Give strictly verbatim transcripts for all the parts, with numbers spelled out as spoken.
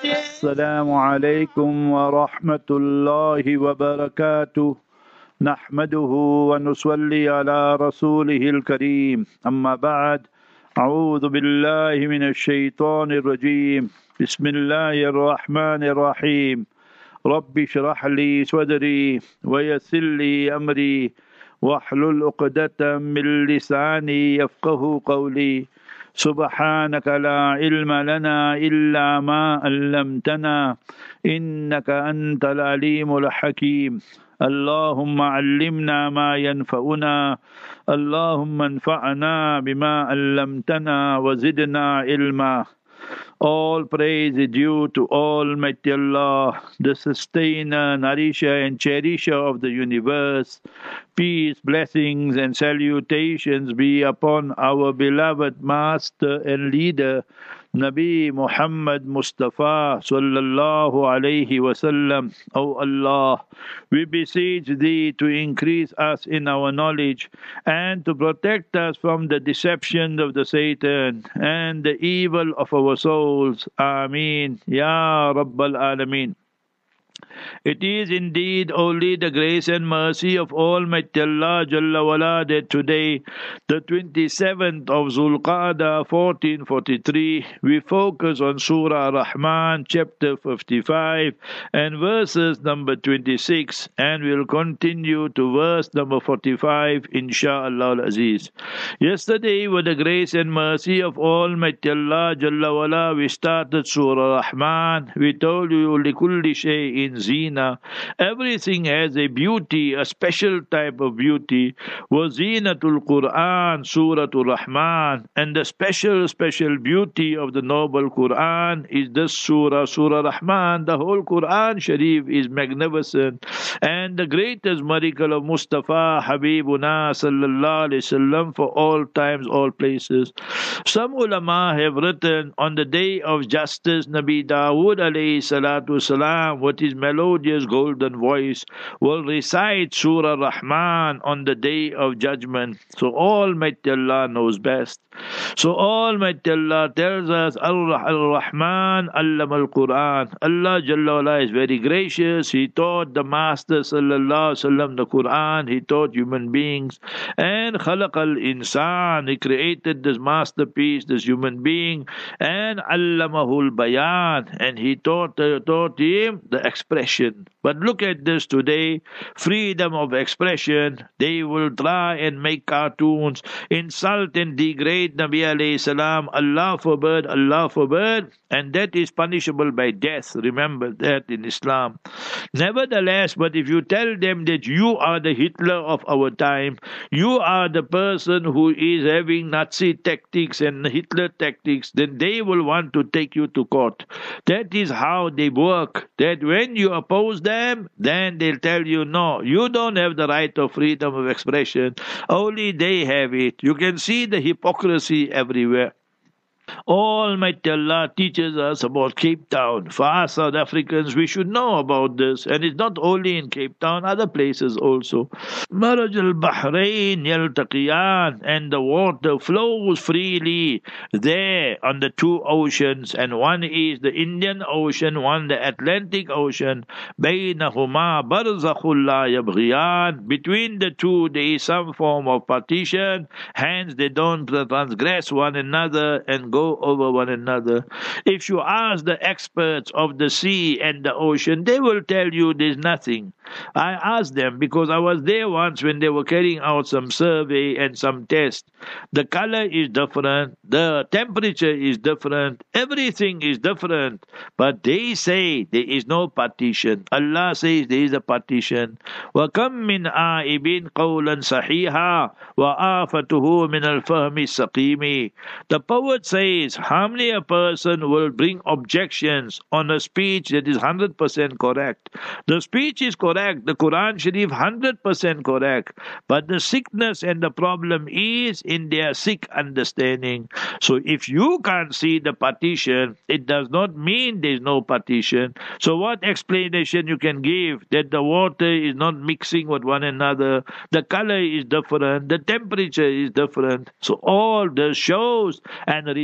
السلام عليكم ورحمة الله وبركاته. نحمده ونصلي على رسوله الكريم. أما بعد، أعوذ بالله من الشيطان الرجيم. بسم الله الرحمن الرحيم. رب اشرح لي صدري ويسر لي أمري واحلل عقدة من لساني يفقه قولي. سبحانك لا علم لنا إلا ما علمتنا إنك أنت العليم الحكيم. اللهم علمنا ما ينفعنا، اللهم انفعنا بما علمتنا وزدنا علما. All praise is due to Almighty Allah, the sustainer, nourisher and cherisher of the universe. Peace, blessings and salutations be upon our beloved master and leader, Nabi Muhammad Mustafa sallallahu alayhi wasallam. O Allah, we beseech Thee to increase us in our knowledge and to protect us from the deception of the Satan and the evil of our souls. Ameen. Ya Rabbal Alameen. It is indeed only the grace and mercy of Almighty Allah Jalla wala that today, the twenty-seventh of Zulqa'dah fourteen forty-three, we focus on Surah Rahman chapter fifty-five and verses number twenty-six, and we'll continue to verse number forty-five insha'Allah al-Aziz. Yesterday, with the grace and mercy of Almighty Allah Jalla wala, we started Surah Rahman. We told you likulli shay'in zina. Everything has a beauty, a special type of beauty. Wazinatul Quran, Suratul Rahman. And the special, special beauty of the noble Quran is this surah, Surah Rahman. The whole Quran Sharif is magnificent. And the greatest miracle of Mustafa Habibuna Sallallahu Alaihi Wasallam for all times, all places. Some ulama have written on the day of justice, Nabi Dawood alayhi salatu salam, what is melodious golden voice, will recite Surah Rahman on the day of judgment. So Almighty Allah knows best. So Almighty Allah tells us, Al-Rahman Allama al-Quran. Allah Jalla wala is very gracious. He taught the Master Sallallahu Alaihi Wasallam the Quran. He taught human beings. And Khalaq al-Insan. He created this masterpiece, this human being. And Allamahul Bayan. And He taught, uh, taught him the expression. But look at this today, freedom of expression. They will try and make cartoons, insult and degrade Nabi alayhi salam. Allah forbid, Allah forbid. And that is punishable by death. Remember that in Islam. Nevertheless, but if you tell them that you are the Hitler of our time, you are the person who is having Nazi tactics and Hitler tactics, then they will want to take you to court. That is how they work. That when you oppose them, then they'll tell you, no, you don't have the right of freedom of expression. Only they have it. You can see the hypocrisy everywhere. Almighty Allah teaches us about Cape Town. For us South Africans, we should know about this. And it's not only in Cape Town, other places also. Maraj al-Bahrain yaltaqiyan, and the water flows freely there on the two oceans. And one is the Indian Ocean, one the Atlantic Ocean. Baynahuma barzakhul la yabghiyan. Between the two, there is some form of partition. Hence, they don't transgress one another and go over one another. If you ask the experts of the sea and the ocean, they will tell you there's nothing. I asked them because I was there once when they were carrying out some survey and some test. The color is different, the temperature is different, everything is different. But they say there is no partition. Allah says there is a partition. وَكَمْ مِنْ آئِبٍ قَوْلًا صَحِيحًا وَآفَتُهُ مِنَ الْفَهْمِ السَّقِيمِ. The poet says, how many a person will bring objections on a speech that is one hundred percent correct? The speech is correct, the Quran Sharif one hundred percent correct, but the sickness and the problem is in their sick understanding. So if you can't see the partition, it does not mean there is no partition. So what explanation you can give that the water is not mixing with one another, the color is different, the temperature is different? So all this shows and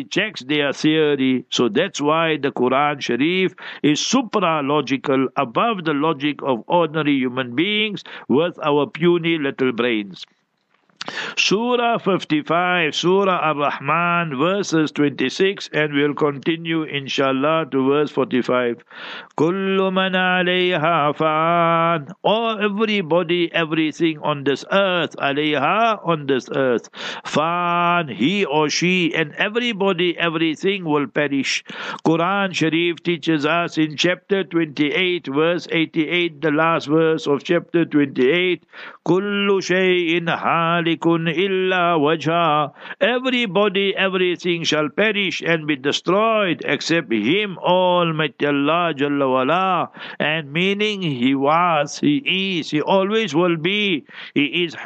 rejects their theory. So that's why the Quran Sharif is supra-logical, above the logic of ordinary human beings with our puny little brains. Surah fifty-five, Surah Ar-Rahman, verses twenty-six, and we'll continue inshallah to verse forty-five. Kullu man alayha fan. Oh, everybody, everything on this earth, alayha, on this earth. Fan, he or she, and everybody, everything will perish. Quran Sharif teaches us in chapter twenty-eight, verse eighty-eight, the last verse of chapter twenty-eight, Kullu shay'in halikun illa wajha. Everybody, everything shall perish and be destroyed except Him, Almighty Allah Jalla wala. And meaning He was, He is, He always will be. He is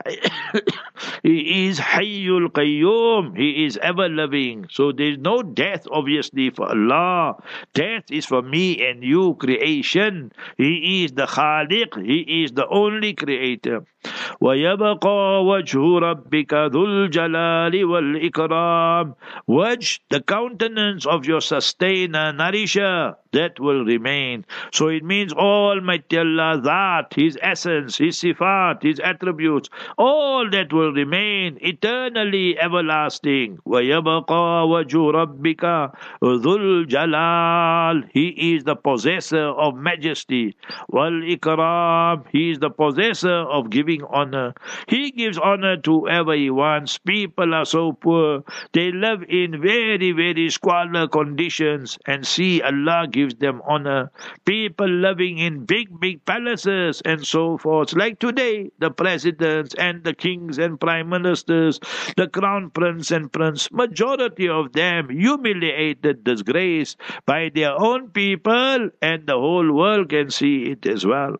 He is Hayyul Qayyum. He is ever living. So there is no death obviously for Allah. Death is for me and you, creation. He is the Khaliq. He is the only creator. وَيَبْقَى وَجْهُ رَبِّكَ ذُو الْجَلَالِ وَالْإِكْرَامِ. Wajh, the countenance of your sustainer, nourisher, that will remain. So it means Almighty Allah, that, His essence, His sifat, His attributes, all that will remain eternally everlasting. وَيَبْقَى وَجْهُ رَبِّكَ ذُو الْجَلَالِ. He is the possessor of majesty. وَالْإِكْرَامِ. He is the possessor of giving honor. He gives honor to whoever He wants. People are so poor. They live in very, very squalor conditions, and see Allah gives them honor. People living in big, big palaces and so forth. Like today, the presidents and the kings and prime ministers, the crown prince and prince, majority of them humiliated, disgraced by their own people, and the whole world can see it as well.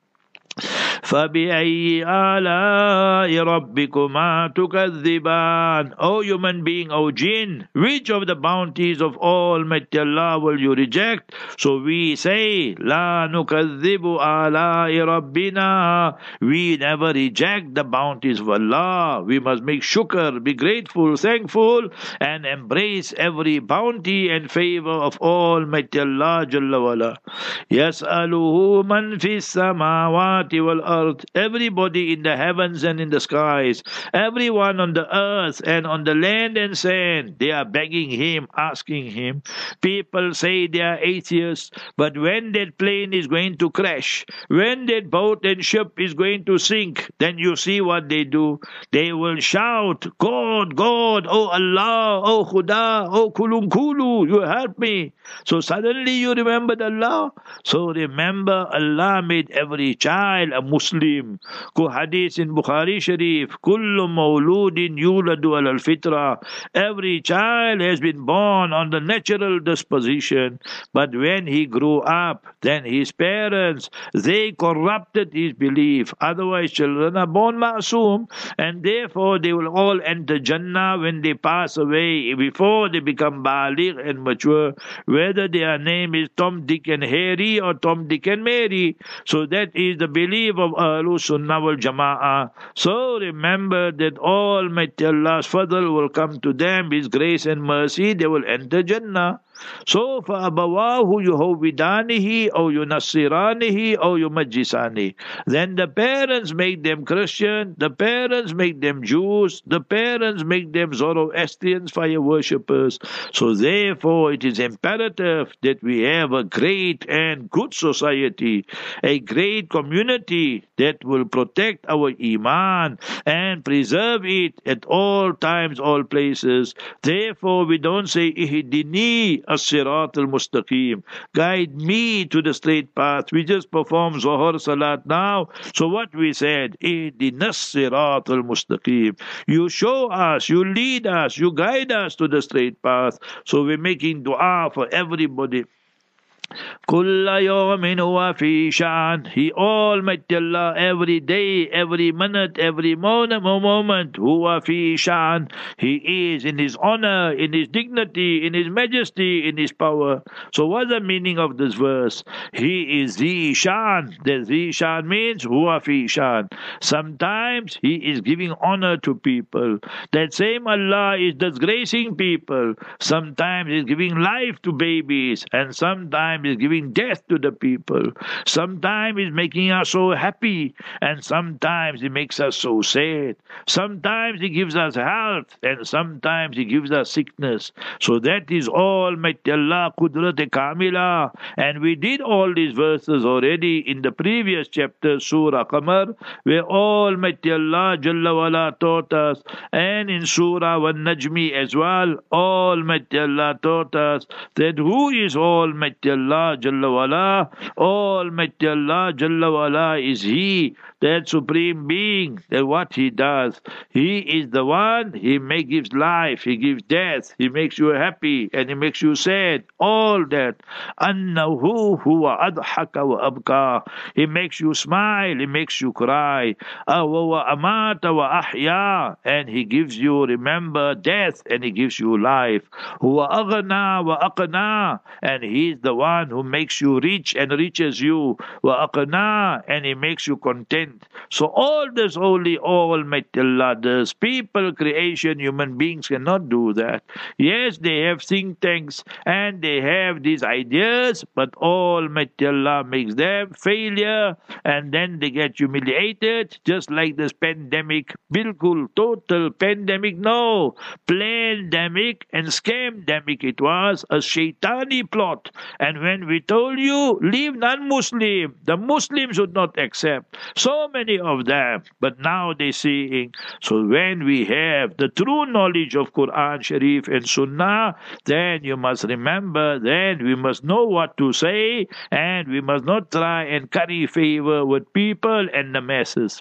فَبِأَيِّ آلَاءِ رَبِّكُمَا تُكَذِّبَانِ. O human being, O jinn, which of the bounties of Almighty Allah will you reject? So we say, لَا نُكَذِّبُ آلَاءِ رَبِّنَا. We never reject the bounties of Allah. We must make shukr, be grateful, thankful, and embrace every bounty and favor of Almighty Allah Jalla wala. يَسْأَلُهُ مَنْ فِي السَّمَاوَاتِ وَالْأَرْضِ. Everybody in the heavens and in the skies, everyone on the earth and on the land and sand, they are begging Him, asking Him. People say they are atheists, but when that plane is going to crash, when that boat and ship is going to sink, then you see what they do. They will shout, God, God, oh Allah, oh Khuda, oh Kulum Kulu, you help me. So suddenly you remembered Allah. So remember, Allah made every child a Muslim. Ko hadith in Bukhari Sharif, Kullu mawludin yuladu al fitra. Every child has been born on the natural disposition, but when he grew up, then his parents, they corrupted his belief. Otherwise, children are born ma'soom, and therefore they will all enter Jannah when they pass away, before they become baligh and mature, whether their name is Tom, Dick and Harry or Tom, Dick and Mary. So that is the belief of Ahlul Sunnah wal Jama'ah. So remember that Almighty Allah's fadl will come to them, His grace and mercy, they will enter Jannah. So فَأَبَوَاهُ يُهَوِّدَانِهِ أَوْ يُنَصِّرَانِهِ أَوْ يُمَجِّسَانِهِ. Then the parents make them Christian, the parents make them Jews, the parents make them Zoroastrians, fire worshippers. So therefore it is imperative that we have a great and good society, a great community that will protect our Iman and preserve it at all times, all places. Therefore we don't say Ihdini as-sirat al-mustaqim, guide me to the straight path. We just perform Zohar Salat now. So what we said, Ihdina as-sirat al-mustaqim. You show us, you lead us, you guide us to the straight path. So we're making dua for everybody. Kulla yawmin huwa fi shan. He Almighty Allah every day, every minute, every moment, moment, huwa fi shan. He is in His honor, in His dignity, in His majesty, in His power. So what's the meaning of this verse? He is Zi Shan. The Zi Shan means huwa fi shan. Sometimes He is giving honor to people. That same Allah is disgracing people. Sometimes He's giving life to babies, and sometimes He's giving death to the people. Sometimes He's making us so happy, and sometimes He makes us so sad. Sometimes He gives us health, and sometimes He gives us sickness. So that is Almighty Allah, Qudrat Kamila. And we did all these verses already in the previous chapter, Surah Qamar, where Almighty Allah Jalla wala taught us, and in Surah Wan Najmi as well, Almighty Allah taught us that who is Almighty Allah Jalla wala? Almighty Allah Jalla wala is He, that Supreme Being, that what He does. He is the one, He may gives life, He gives death, He makes you happy, and He makes you sad. All that. Annahu huwa adhaka wa abka. He makes you smile, He makes you cry. Wa amata wa ahya. And He gives you, remember, death, and He gives you life. Huwa aghna wa aqna. And He is the one who makes you rich and riches you. Wa aqna. And He makes you content. So all this only Almighty Allah does. People, creation, human beings cannot do that. Yes, they have think tanks and they have these ideas, but Almighty Allah makes them failure, and then they get humiliated, just like this pandemic. Bilkul, total pandemic, no. Plandemic and scamdemic it was, a shaitani plot. And when we told you, leave non-Muslim, the Muslims would not accept. So many of them, but now they seeing. So when we have the true knowledge of Quran Sharif and Sunnah, then you must remember, then we must know what to say, and we must not try and curry favor with people and the masses.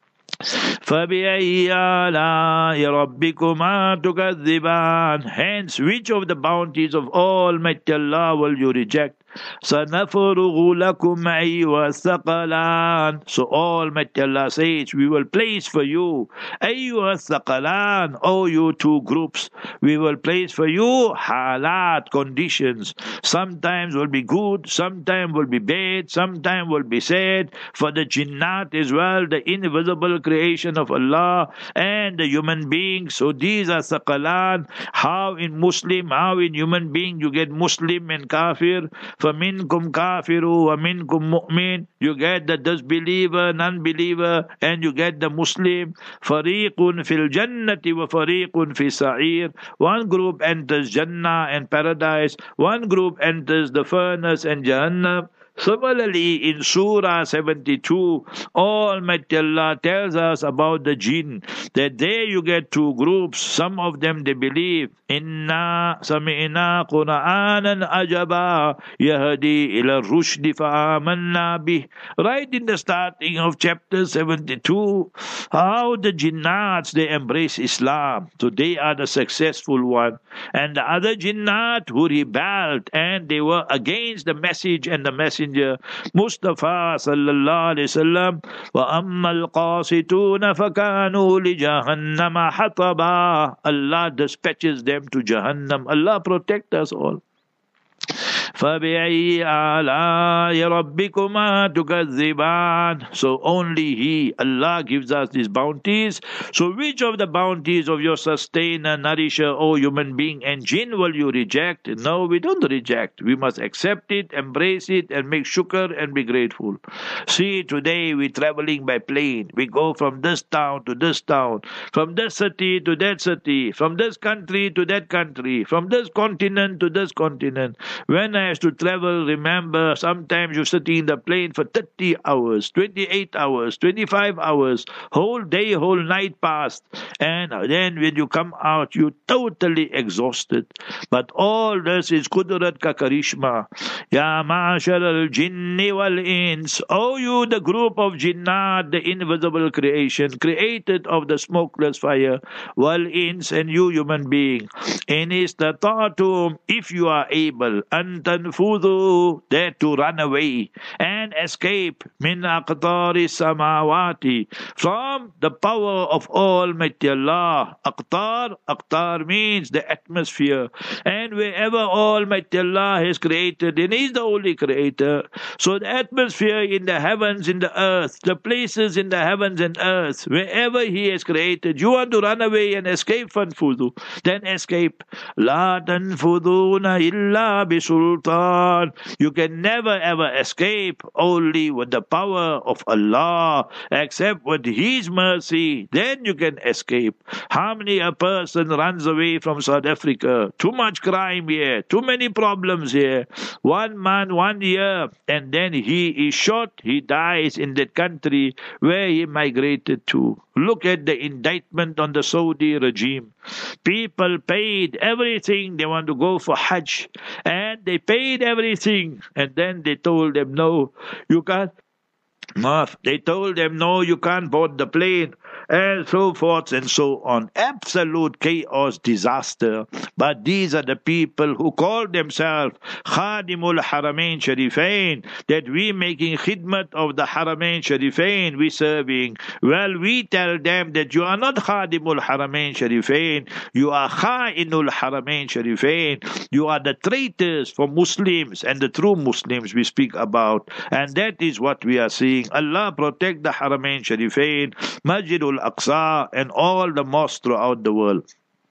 فَبِأَيِّ آلَاءِ رَبِّكُمَا تُكَذِّبَانِ. Hence, which of the bounties of Almighty Allah will you reject? سَنَفْرُغُ لَكُمْ أَيُّهَا الثَّقَلَانِ. So Almighty Allah says, we will place for you أَيُّهَا الثَّقَلَانِ. Oh, you two groups, we will place for you halat, conditions. Sometimes will be good, sometimes will be bad, sometimes will be sad. For the jinnat as well, the invisible creation of Allah, and the human beings. So these are saqalan. How in Muslim, how in human being you get Muslim and kafir. فَمِنْكُمْ كَافِرُ وَمِنْكُمْ مُؤْمِنٌ. You get the disbeliever, non-believer, and you get the Muslim. فَرِيقٌ فِي الْجَنَّةِ وَفَرِيقٌ فِي السَّعِيرِ. One group enters Jannah and paradise. One group enters the furnace and Jahannam. Similarly, in Surah seventy-two, Almighty Allah tells us about the jinn, that there you get two groups. Some of them, they believe, Inna sami'na Qur'anan ajaba yahdi ila rushdi fa'amanna bih. Right in the starting of chapter seventy-two, how the jinnats, they embrace Islam. So they are the successful one. And the other jinnat who rebelled and they were against the message and the message Mustafa sallallahu alaihi wasallam. Wa ammal qasituna fakanu li jahannama hataba. Allah dispatches them to Jahannam. Allah protect us all. فَبِأَيِّ آلَاءِ رَبِّكُمَا تُكَذِّبَانِ. So only He, Allah, gives us these bounties. So which of the bounties of your sustainer, nourisher, O human being and jinn will you reject? No, we don't reject. We must accept it, embrace it, and make shukr and be grateful. See, today we're traveling by plane. We go from this town to this town, from this city to that city, from this country to that country, from this continent to this continent. When I have to travel, remember, sometimes you're sitting in the plane for thirty hours, twenty-eight hours, twenty-five hours, whole day, whole night passed. And then when you come out, you're totally exhausted. But all this is Qudrat ka karishma. Ya ma'ashar al-jinni wal-ins. Oh, you, the group of jinnat, the invisible creation, created of the smokeless fire, wal-ins, and you, human being. In istata'tum, if you are able, an tanfudu, there to run away and escape min aqtari samawati, from the power of Almighty Allah. Aqtar, aqtar means the atmosphere, and wherever Almighty Allah has created, and He is the only creator. So the atmosphere in the heavens, in the earth, the places in the heavens and earth, wherever He has created, you want to run away and escape, fanfudu, then escape. La tanfuduna illa bisultan. You can never ever escape, only with the power of Allah, except with His mercy, then you can escape. How many a person runs away from South Africa? Too much crime here, too many problems here. One month, one year, and then he is shot, he dies in that country where he migrated to. Look at the indictment on the Saudi regime. People paid everything. They want to go for Hajj, and they paid everything, and then they told them, no, you can't. They told them, no, you can't board the plane, and so forth and so on. Absolute chaos, disaster. But these are the people who call themselves Khadimul Haramain Sharifain, that we making khidmat of the Haramain Sharifain, we serving. Well, we tell them that you are not Khadimul Haramain Sharifain, you are Kha'inul Haramain Sharifain. You are the traitors for Muslims and the true Muslims we speak about. And that is what we are seeing. Allah protect the Haramain Sharifain, Masjidul Aqsa, and all the mosques throughout the world.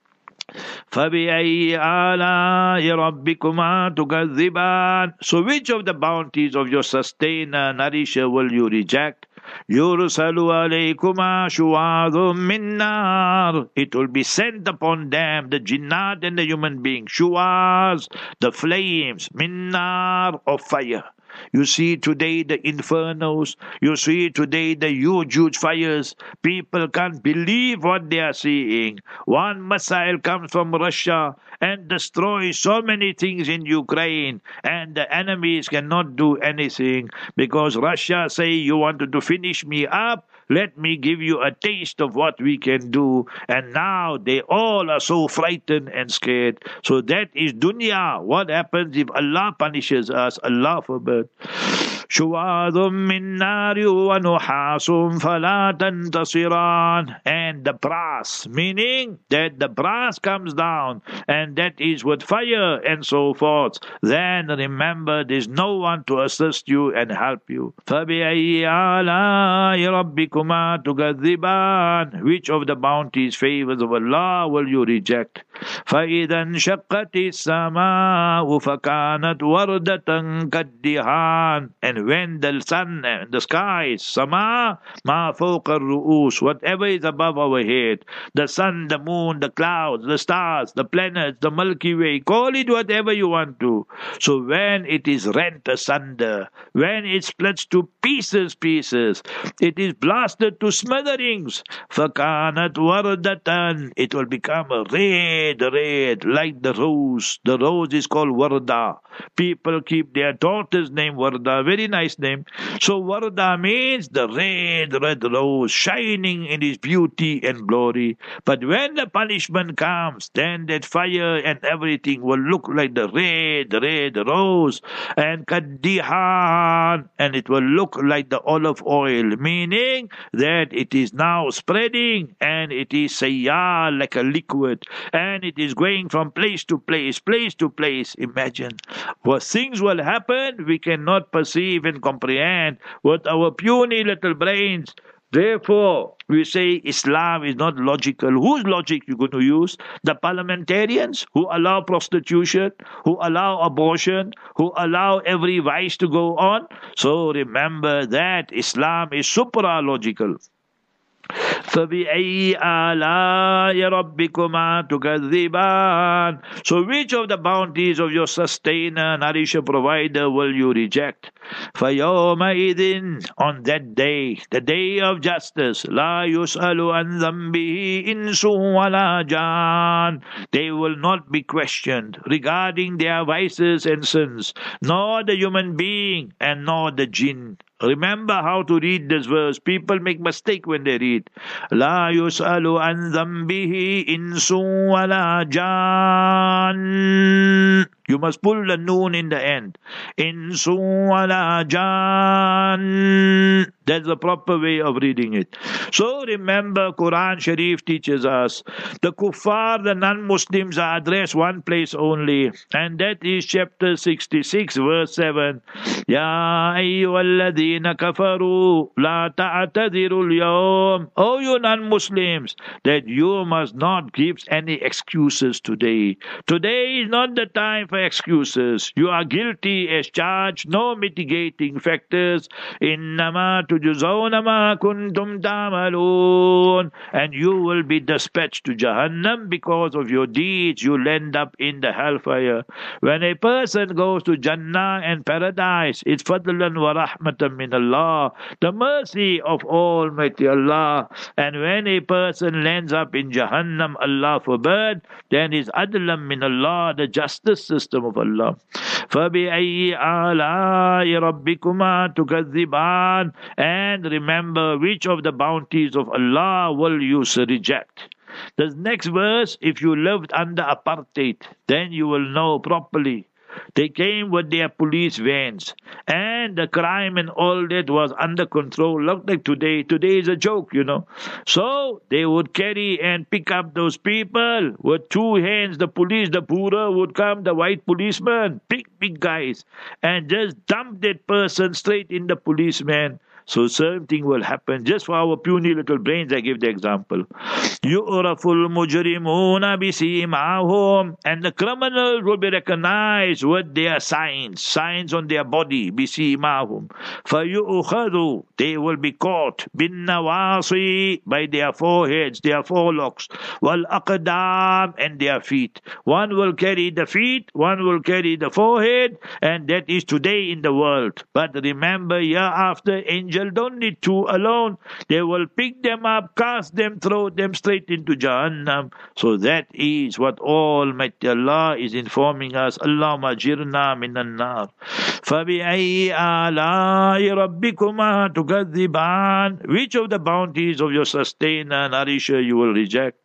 فَبِأَيِّ آلَاءِ رَبِّكُمَا تُكَذِّبَانِ. So which of the bounties of your sustainer, nourisher, will you reject? يُرْسَلُ عَلَيْكُمَا شُوَاظٌ مِّن نَارٍ. It will be sent upon them, the jinnat and the human beings, shuwaz, the flames, min nar, of fire. You see today the infernos, you see today the huge, huge fires. People can't believe what they are seeing. One missile comes from Russia and destroys so many things in Ukraine, and the enemies cannot do anything because Russia say, you wanted to finish me up, let me give you a taste of what we can do. And now they all are so frightened and scared. So that is dunya. What happens if Allah punishes us? Allah forbid. شُوَاظٌ مِّن نَارٍ وَنُحَاسٌ فَلَا تَنْتَصِرَانِ. And the brass, meaning that the brass comes down, and that is with fire and so forth. Then remember, there's no one to assist you and help you. فَبِأَيِّ آلَاءِ رَبِّكُمَا تُكَذِّبَانِ. Which of the bounties, favors of Allah will you reject? فَإِذَا انشَقَّتِ السَّمَاءُ فَكَانَتْ وَرْدَةً كَالدِّهَانِ. And when the sun and the skies, sama ma fawqa ar-ru'us, whatever is above our head, the sun, the moon, the clouds, the stars, the planets, the Milky Way, call it whatever you want to. So when it is rent asunder, when it splits to pieces, pieces, it is blasted to smitherings, فَكَانَتْ وَرْدَةً. It will become a red, red, like the rose. The rose is called Warda. People keep their daughter's name Warda, very nice name. So Warda means the red, red rose, shining in its beauty and glory. But when the punishment comes, then that fire and everything will look like the red, red rose, and kaddihan, and it will look like the olive oil, meaning that it is now spreading, and it is sayyal, like a liquid, and it is going from place to place, place to place. Imagine what things will happen we cannot perceive and comprehend with our puny little brains. Therefore, we say Islam is not logical. Whose logic you going to use? The parliamentarians who allow prostitution, who allow abortion, who allow every vice to go on? So remember that Islam is supra-logical. فَبِأَيِّ آلَاءِ رَبِّكُمَا تُكَذِّبَانِ. So which of the bounties of your sustainer, nourisher, provider will you reject? فَيَوْمَئِذٍ. On that day, the day of justice, لَا يُسْأَلُ عَنْ ذَنْبِهِ إِنسٌ وَلَا جَانٌ. They will not be questioned regarding their vices and sins, nor the human being and nor the jinn. Remember how to read this verse. People make mistake when they read. La yus'alu an dhanbihi insun wala jan. You must pull the noon in the end. Insun wala jan. That's the proper way of reading it. So remember, Quran Sharif teaches us the kuffar, the non-Muslims are addressed one place only, and that is chapter sixty-six, verse seven. Ya ayyuhalladhina kafaru la ta'tadiru al-yawm. Oh, you non-Muslims, that you must not give any excuses today. Today is not the time for excuses. You are guilty as charged, no mitigating factors. Innama tujzawna ma kuntum ta'malun. And you will be dispatched to Jahannam because of your deeds. You'll end up in the hellfire. When a person goes to Jannah and paradise, it's fadlan wa rahmatan min Allah, the mercy of Almighty Allah. And when a person lands up in Jahannam, Allah forbid, then it's adlam min Allah, the justice system of Allah. فَبِأَيِّ آلَاءِ رَبِّكُمَا تُكَذِّبَانِ. And remember, which of the bounties of Allah will you reject? The next verse, if you lived under apartheid, then you will know properly. They came with their police vans, and the crime and all that was under control. Look like today. Today is a joke, you know. So they would carry and pick up those people with two hands. The police, the Pura would come, the white policeman, big, big guys, and just dump that person straight in the policeman. So same thing will happen. Just for our puny little brains, I give the example. Yu'raful mujrimuna bisimahum. And the criminals will be recognized with their signs, signs on their body, bisimahum. Fayu'khadu. They will be caught, bin nawasi, by their foreheads, their forelocks, wal aqdam, and their feet. One will carry the feet, one will carry the forehead, and that is today in the world. But remember, hereafter, angels don't need two alone. They will pick them up, cast them, throw them straight into Jahannam. So that is what Almighty Allah is informing us. Allahumma jirna minan nar. فَبِأَيِّ آلَاءِ رَبِّكُمَا تُكَذِّبَانِ. Which of the bounties of your sustainer, nourisher, you will reject?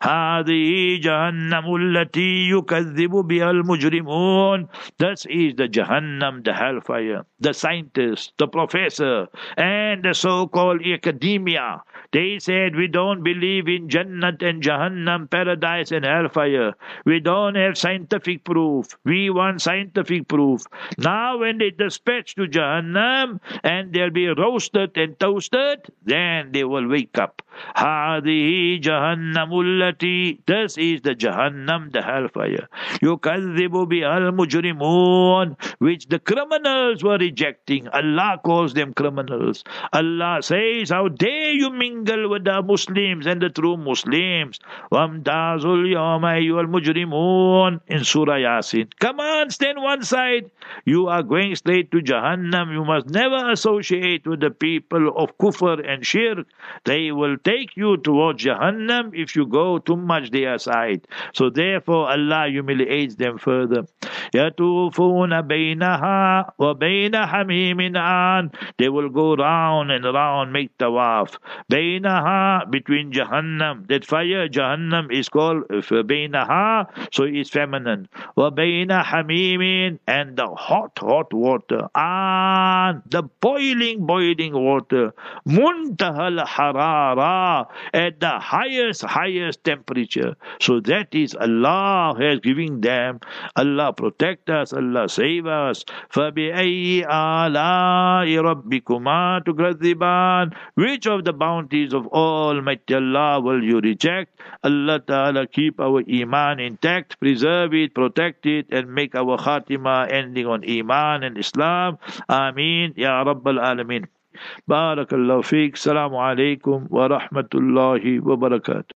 هذه جهنم التي يكذب بها المجرمون. This is the Jahannam, the hellfire. The scientist, the professor, and the so-called academia, they said, we don't believe in Jannat and Jahannam, paradise and hellfire. We don't have scientific proof. We want scientific proof. Now when they dispatch to Jahannam and they'll be roasted and toasted, then they will wake up. هذه جهنم التي. This is the Jahannam, the hellfire. يكذب بها المجرمون, which the criminals were rejecting. Allah calls them criminals. Allah says, how dare you mingle with the Muslims and the true Muslims. وَامْتَازُوا الْيَوْمَ أَيُّهَا الْمُجْرِمُونَ in Surah Yasin. Come on, stand one side. You are going straight to Jahannam. You must never associate with the people of kufr and shirk. They will take you towards Jahannam if you go too much their side. So therefore Allah humiliates them further. يَطُوفُونَ بَيْنَهَا وَبَيْنَ حَمِيمٍ آنٍ. They will go round and round, make tawaf. بَيْنَهَا, between Jahannam. That fire, Jahannam, is called بَيْنَهَا, so it's feminine. وَبَيْنَ حَمِيمٍ, and the hot, hot water. And the boiling, boiling water. مُنْتَهَى الْحَرَارَةِ, at the highest, highest temperature. So that is Allah has given them. Allah protect us, Allah save us. فَبِأَيِّ آلَاءِ رَبِّكُمَا تُكَذِّبَانِ. Which of the bounties of Almighty Allah will you reject? Allah Ta'ala keep our Iman intact, preserve it, protect it, and make our Khatima ending on Iman and Islam. Ameen. Ya Rabbal Alameen. Barakallahu feek. Assalamu alaikum wa rahmatullahi wa barakatuh.